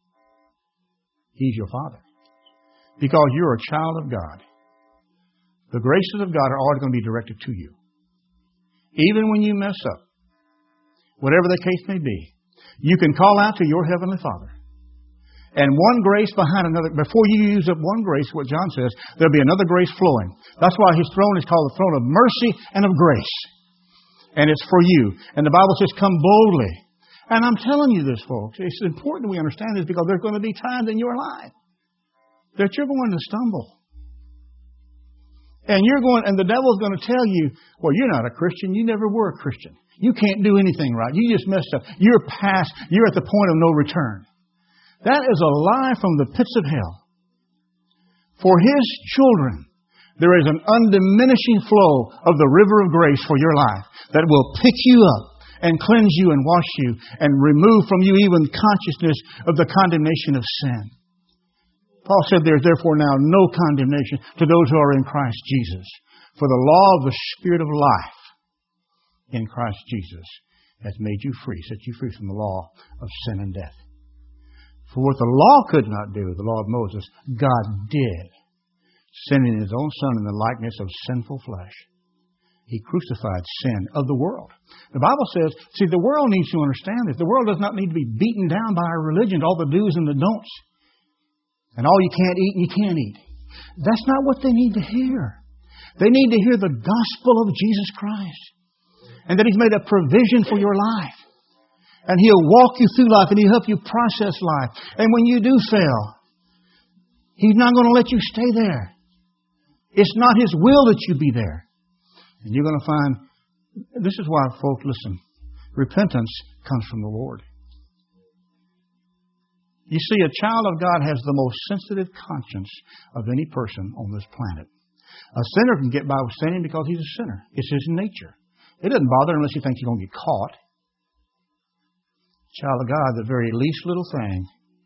He's your Father. Because you're a child of God, the graces of God are always going to be directed to you. Even when you mess up, whatever the case may be, you can call out to your Heavenly Father. And one grace behind another. Before you use up one grace, what John says, there'll be another grace flowing. That's why His throne is called the throne of mercy and of grace. And it's for you. And the Bible says, come boldly. And I'm telling you this, folks. It's important we understand this because there's going to be times in your life that you're going to stumble. And the devil's going to tell you, well, you're not a Christian. You never were a Christian. You can't do anything right. You just messed up. You're past. You're at the point of no return. That is a lie from the pits of hell. For His children, there is an undiminishing flow of the river of grace for your life that will pick you up and cleanse you and wash you and remove from you even consciousness of the condemnation of sin. Paul said there is therefore now no condemnation to those who are in Christ Jesus. For the law of the Spirit of life in Christ Jesus has made you free, set you free from the law of sin and death. For what the law could not do, the law of Moses, God did, sending His own Son in the likeness of sinful flesh. He crucified sin of the world. The Bible says, see, the world needs to understand this. The world does not need to be beaten down by our religion, all the do's and the don'ts. And all you can't eat and you can't eat. That's not what they need to hear. They need to hear the gospel of Jesus Christ. And that He's made a provision for your life. And He'll walk you through life and He'll help you process life. And when you do fail, He's not going to let you stay there. It's not His will that you be there. And you're going to find, this is why, folks, listen, repentance comes from the Lord. You see, a child of God has the most sensitive conscience of any person on this planet. A sinner can get by with sinning because he's a sinner. It's his nature. It doesn't bother unless he thinks he's going to get caught. Child of God, the very least little thing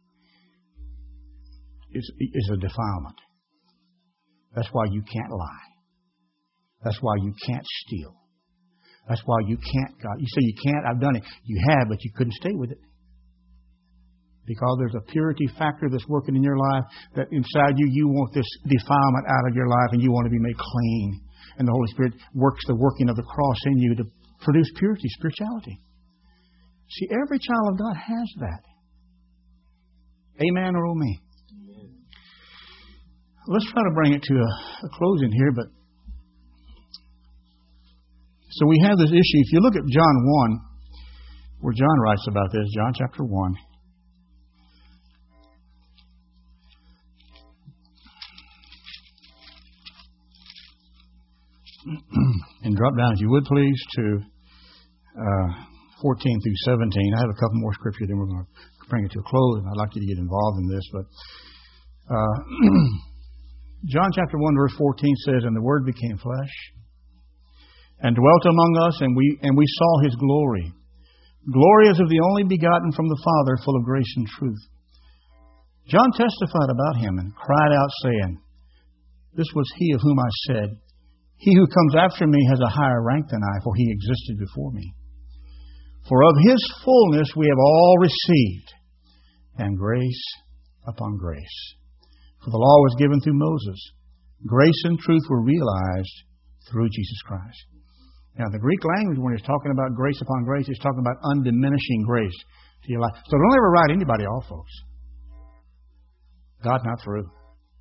is a defilement. That's why you can't lie. That's why you can't steal. That's why you can't, God. You say you can't, I've done it. You have, but you couldn't stay with it. Because there's a purity factor that's working in your life that inside you want this defilement out of your life and you want to be made clean. And the Holy Spirit works the working of the cross in you to produce purity, spirituality. See, every child of God has that. Amen or oh me? Let's try to bring it to a closing here. But so we have this issue. If you look at John 1, where John writes about this, John chapter 1. And drop down, if you would please, to 14 through 17. I have a couple more scriptures, then we're going to bring it to a close, and I'd like you to get involved in this. But John chapter 1, verse 14 says, "And the Word became flesh, and dwelt among us, and we saw His glory. Glory as of the only begotten from the Father, full of grace and truth." John testified about Him and cried out, saying, "This was He of whom I said, He who comes after me has a higher rank than I, for He existed before me. For of His fullness we have all received, and grace upon grace. For the law was given through Moses. Grace and truth were realized through Jesus Christ." Now, the Greek language, when it's talking about grace upon grace, it's talking about undiminishing grace to your life. So don't ever write anybody off, folks. God's not through.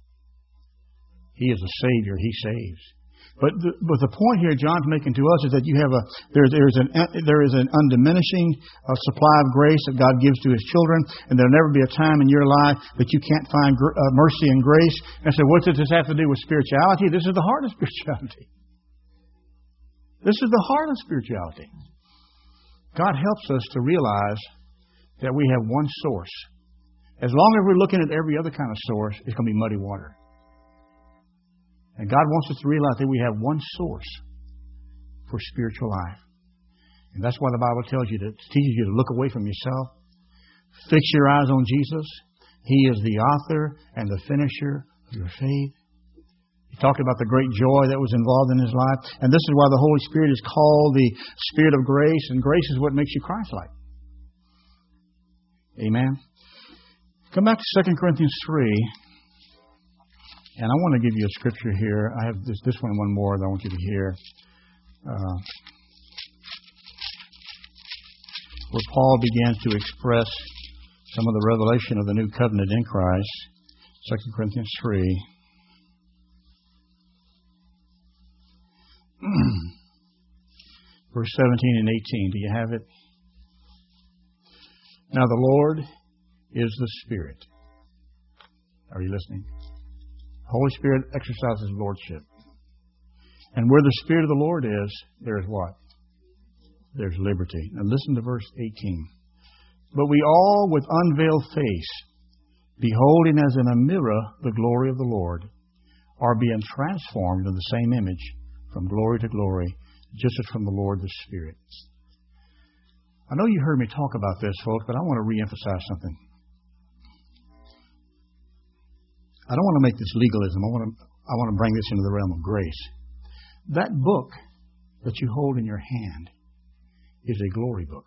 He is a Savior. He saves. But the point here John's making to us is that you have there is an undiminishing supply of grace that God gives to His children, and there'll never be a time in your life that you can't find mercy and grace. And so, what does this have to do with spirituality? This is the heart of spirituality. This is the heart of spirituality. God helps us to realize that we have one source. As long as we're looking at every other kind of source, it's going to be muddy water. And God wants us to realize that we have one source for spiritual life. And that's why the Bible teaches you to look away from yourself. Fix your eyes on Jesus. He is the author and the finisher of your faith. He talked about the great joy that was involved in His life. And this is why the Holy Spirit is called the Spirit of grace. And grace is what makes you Christ-like. Amen. Come back to 2 Corinthians 3. And I want to give you a scripture here. I have this one more that I want you to hear. Where Paul begins to express some of the revelation of the new covenant in Christ. 2 Corinthians 3. Verse 17 and 18. Do you have it? "Now the Lord is the Spirit." Are you listening? Holy Spirit exercises lordship. "And where the Spirit of the Lord is, there is" what? "There's liberty." Now listen to verse 18. "But we all with unveiled face, beholding as in a mirror the glory of the Lord, are being transformed into the same image from glory to glory, just as from the Lord the Spirit." I know you heard me talk about this, folks, but I want to reemphasize something. I don't want to make this legalism. I want to bring this into the realm of grace. That book that you hold in your hand is a glory book.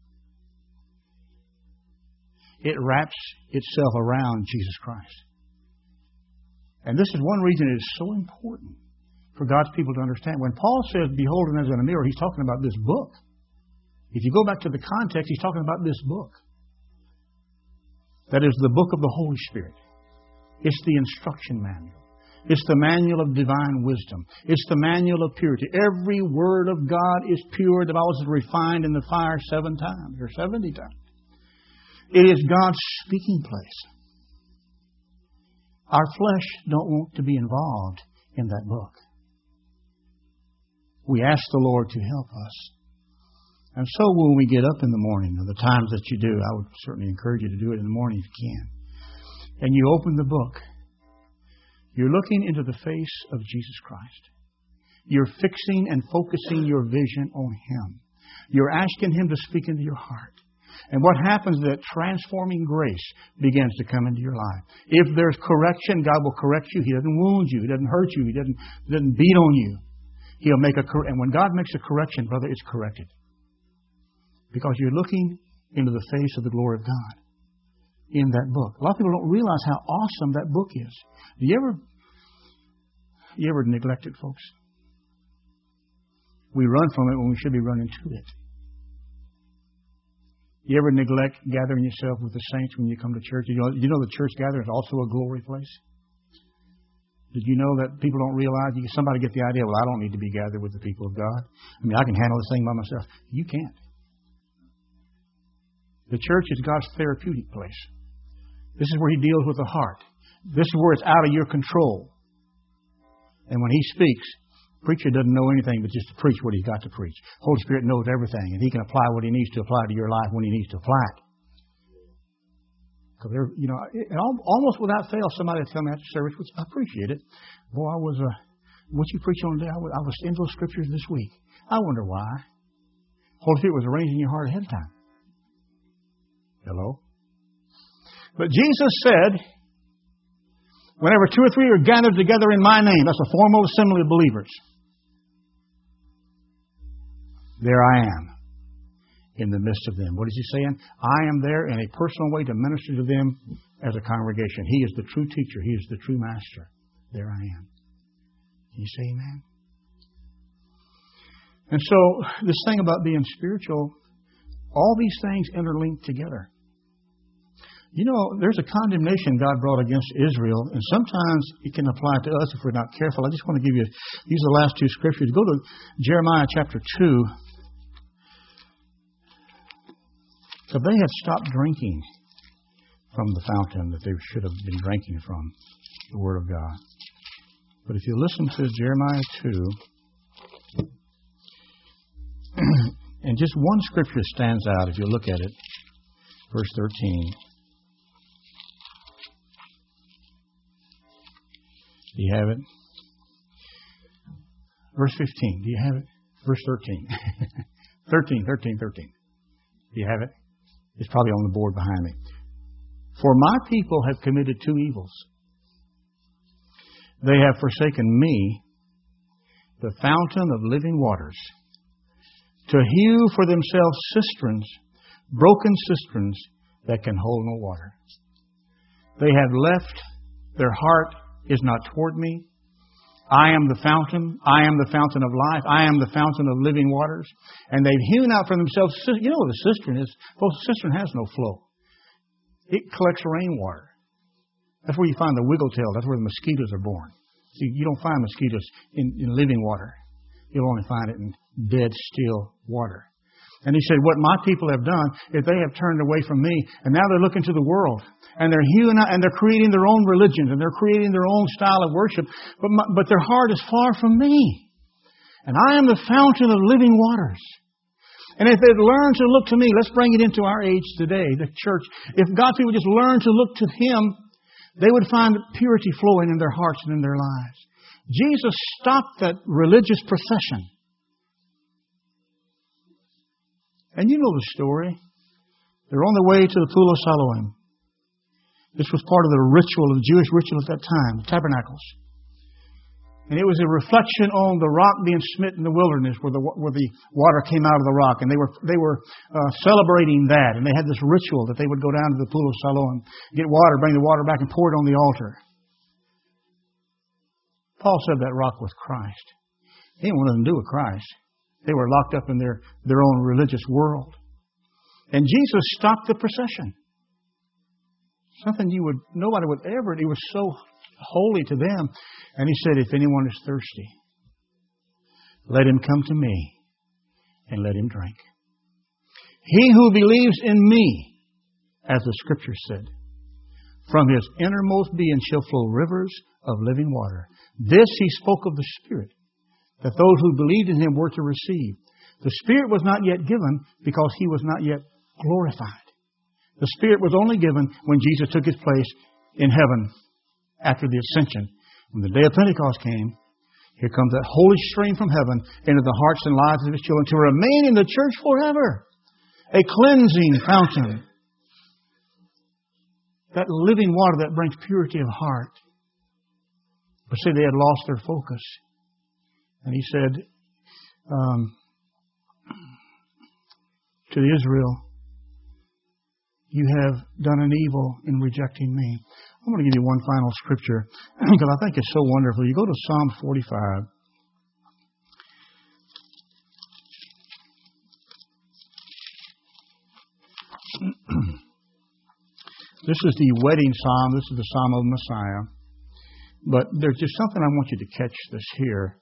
It wraps itself around Jesus Christ. And this is one reason it is so important for God's people to understand. When Paul says, "beholding as in a mirror," he's talking about this book. If you go back to the context, he's talking about this book. That is the book of the Holy Spirit. It's the instruction manual. It's the manual of divine wisdom. It's the manual of purity. Every word of God is pure. The Bible says refined in the fire 7 times or 70 times. It is God's speaking place. Our flesh don't want to be involved in that book. We ask the Lord to help us. And so when we get up in the morning, or the times that you do, I would certainly encourage you to do it in the morning if you can. And you open the book, you're looking into the face of Jesus Christ. You're fixing and focusing your vision on Him. You're asking Him to speak into your heart. And what happens is that transforming grace begins to come into your life. If there's correction, God will correct you. He doesn't wound you. He doesn't hurt you. He doesn't beat on you. He'll make and when God makes a correction, brother, it's corrected. Because you're looking into the face of the glory of God in that book. A lot of people don't realize how awesome that book is. Do you ever neglect it, folks? We run from it when we should be running to it. You ever neglect gathering yourself with the saints when you come to church? You know the church gathering is also a glory place? Did you know that people don't realize? Somebody get the idea, well, I don't need to be gathered with the people of God. I mean, I can handle this thing by myself. You can't. The church is God's therapeutic place. This is where He deals with the heart. This is where it's out of your control. And when He speaks, preacher doesn't know anything but just to preach what he's got to preach. Holy Spirit knows everything, and He can apply what He needs to apply to your life when He needs to apply it. Because almost without fail, somebody will tell me after service, which I appreciate it. Boy, what you preach on today, I was in those scriptures this week. I wonder why. Holy Spirit was arranging your heart ahead of time. Hello? But Jesus said, whenever 2 or 3 are gathered together in My name, that's a formal assembly of believers. There I am in the midst of them. What is He saying? I am there in a personal way to minister to them as a congregation. He is the true teacher. He is the true master. There I am. Can you say amen? And so, this thing about being spiritual, all these things interlink together. You know, there's a condemnation God brought against Israel, and sometimes it can apply to us if we're not careful. I just want to give you, these are the last 2 scriptures. Go to Jeremiah chapter 2. So they had stopped drinking from the fountain that they should have been drinking from, the Word of God. But if you listen to Jeremiah 2, and just one scripture stands out if you look at it, verse 13. Do you have it? Verse 15. Do you have it? Verse 13. 13. Do you have it? It's probably on the board behind me. For my people have committed 2 evils. They have forsaken Me, the fountain of living waters, to hew for themselves cisterns, broken cisterns that can hold no water. They have left, their heart is not toward Me. I am the fountain. I am the fountain of life. I am the fountain of living waters. And they've hewn out for themselves, you know what a cistern is? Well, a cistern has no flow. It collects rainwater. That's where you find the wiggletail. That's where the mosquitoes are born. See, you don't find mosquitoes in living water. You'll only find it in dead, still water. And He said, what my people have done is they have turned away from Me, and now they're looking to the world. And they're hewing out, and they're creating their own religions, and they're creating their own style of worship. But their heart is far from Me. And I am the fountain of living waters. And if they'd learn to look to Me, let's bring it into our age today, the church. If God's people just learn to look to Him, they would find purity flowing in their hearts and in their lives. Jesus stopped that religious procession. And you know the story. They're on their way to the pool of Siloam. This was part of the ritual, the Jewish ritual at that time, the tabernacles. And it was a reflection on the rock being smitten in the wilderness where the water came out of the rock. And they were celebrating that. And they had this ritual that they would go down to the pool of Siloam, get water, bring the water back and pour it on the altar. Paul said that rock was Christ. He didn't want nothing to do with Christ. They were locked up in their own religious world. And Jesus stopped the procession. Something nobody would ever, it was so holy to them. And He said, if anyone is thirsty, let him come to Me and let him drink. He who believes in Me, as the Scripture said, from his innermost being shall flow rivers of living water. This He spoke of the Spirit, that those who believed in Him were to receive. The Spirit was not yet given because He was not yet glorified. The Spirit was only given when Jesus took His place in heaven after the ascension. When the day of Pentecost came, here comes that holy stream from heaven into the hearts and lives of His children to remain in the church forever. A cleansing fountain. That living water that brings purity of heart. But see, they had lost their focus. And He said to Israel, you have done an evil in rejecting Me. I'm going to give you one final scripture because I think it's so wonderful. You go to Psalm 45. This is the wedding psalm. This is the Psalm of Messiah. But there's just something I want you to catch this here.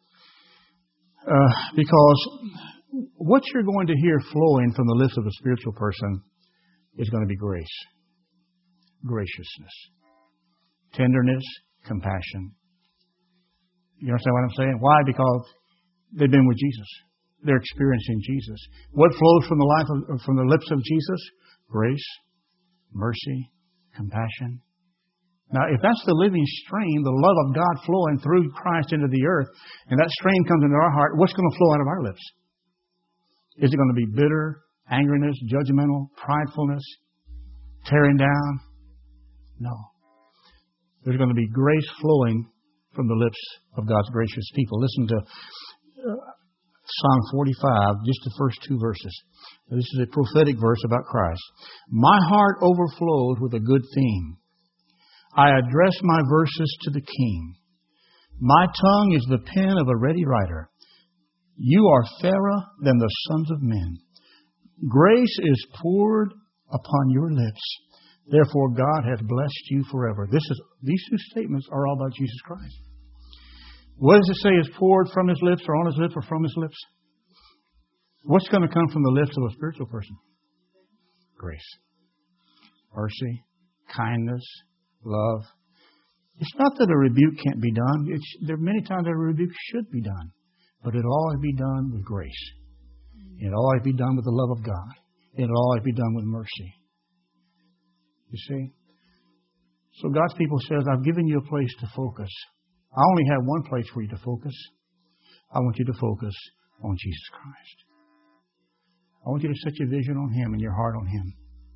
Because what you're going to hear flowing from the lips of a spiritual person is going to be grace, graciousness, tenderness, compassion. You understand what I'm saying? Why? Because they've been with Jesus. They're experiencing Jesus. What flows from the lips of Jesus? Grace, mercy, compassion. Now, if that's the living stream, the love of God flowing through Christ into the earth, and that stream comes into our heart, what's going to flow out of our lips? Is it going to be bitter, angriness, judgmental, pridefulness, tearing down? No. There's going to be grace flowing from the lips of God's gracious people. Listen to Psalm 45, just the first two verses. This is a prophetic verse about Christ. My heart overflows with a good theme. I address my verses to the King. My tongue is the pen of a ready writer. You are fairer than the sons of men. Grace is poured upon your lips. Therefore God hath blessed you forever. These two statements are all about Jesus Christ. What does it say is poured from His lips or on His lips or from His lips? What's going to come from the lips of a spiritual person? Grace, mercy, kindness, love. It's not that a rebuke can't be done. There are many times that a rebuke should be done. But it'll always be done with grace. It'll always be done with the love of God. It'll always be done with mercy. You see? So God's people says, I've given you a place to focus. I only have one place for you to focus. I want you to focus on Jesus Christ. I want you to set your vision on Him and your heart on Him.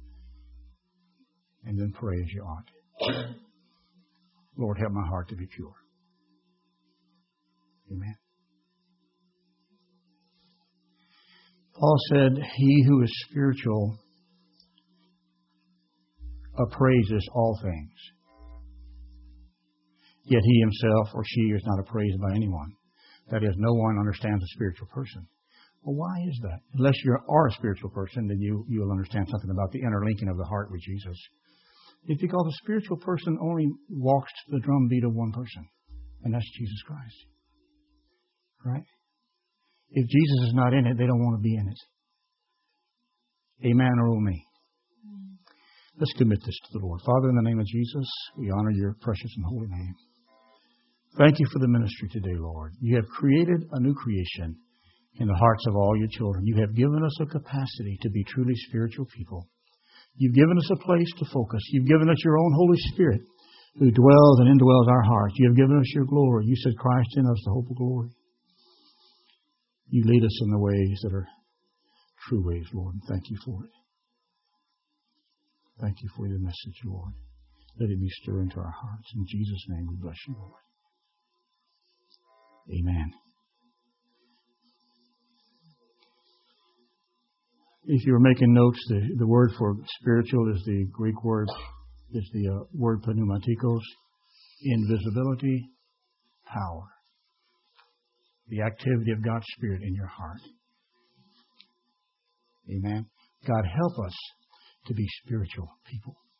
And then pray as you ought. Lord, help my heart to be pure. Amen. Paul said, he who is spiritual appraises all things. Yet he himself or she is not appraised by anyone. That is, no one understands a spiritual person. Well, why is that? Unless you are a spiritual person, then you'll understand something about the interlinking of the heart with Jesus. It's because a spiritual person only walks to the drumbeat of one person, and that's Jesus Christ. Right? If Jesus is not in it, they don't want to be in it. Amen or oh me. Let's commit this to the Lord. Father, in the name of Jesus, we honor your precious and holy name. Thank you for the ministry today, Lord. You have created a new creation in the hearts of all your children. You have given us a capacity to be truly spiritual people. You've given us a place to focus. You've given us your own Holy Spirit who dwells and indwells our hearts. You have given us your glory. You said, Christ in us, the hope of glory. You lead us in the ways that are true ways, Lord. And thank you for it. Thank you for your message, Lord. Let it be stirring to our hearts. In Jesus' name we bless you, Lord. Amen. If you were making notes, the word for spiritual is the Greek word, is the word pneumatikos, invisibility, power. The activity of God's Spirit in your heart. Amen. God, help us to be spiritual people.